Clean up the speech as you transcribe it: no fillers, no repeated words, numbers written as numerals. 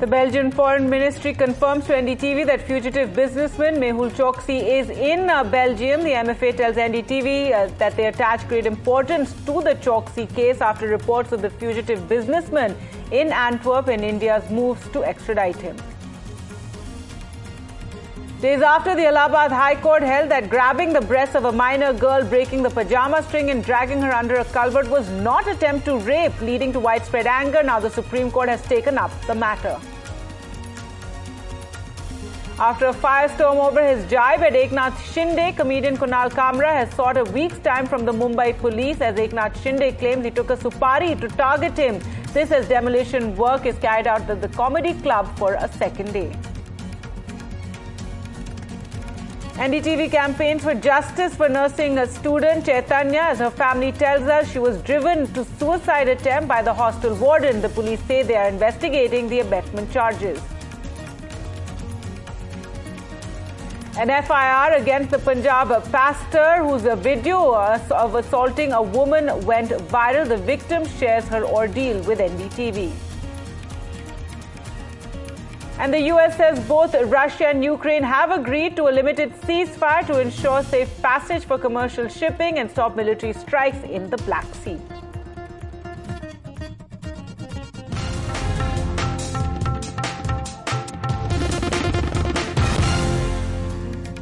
The Belgian Foreign Ministry confirms to NDTV that fugitive businessman Mehul Choksi is in Belgium. The MFA tells NDTV that they attach great importance to the Choksi case after reports of the fugitive businessman in Antwerp and India's moves to extradite him. Days after the Allahabad High Court held that grabbing the breasts of a minor girl, breaking the pajama string and dragging her under a culvert was not attempt to rape, leading to widespread anger, now the Supreme Court has taken up the matter. After a firestorm over his jibe at Eknath Shinde, comedian Kunal Kamra has sought a week's time from the Mumbai police as Eknath Shinde claims he took a supari to target him. This as demolition work is carried out at the comedy club for a second day. NDTV campaigns for justice for nursing a student Chaitanya. As her family tells us, she was driven to suicide attempt by the hostel warden. The police say they are investigating the abetment charges. An FIR against the Punjab pastor whose video of assaulting a woman went viral. The victim shares her ordeal with NDTV. And the US says both Russia and Ukraine have agreed to a limited ceasefire to ensure safe passage for commercial shipping and stop military strikes in the Black Sea.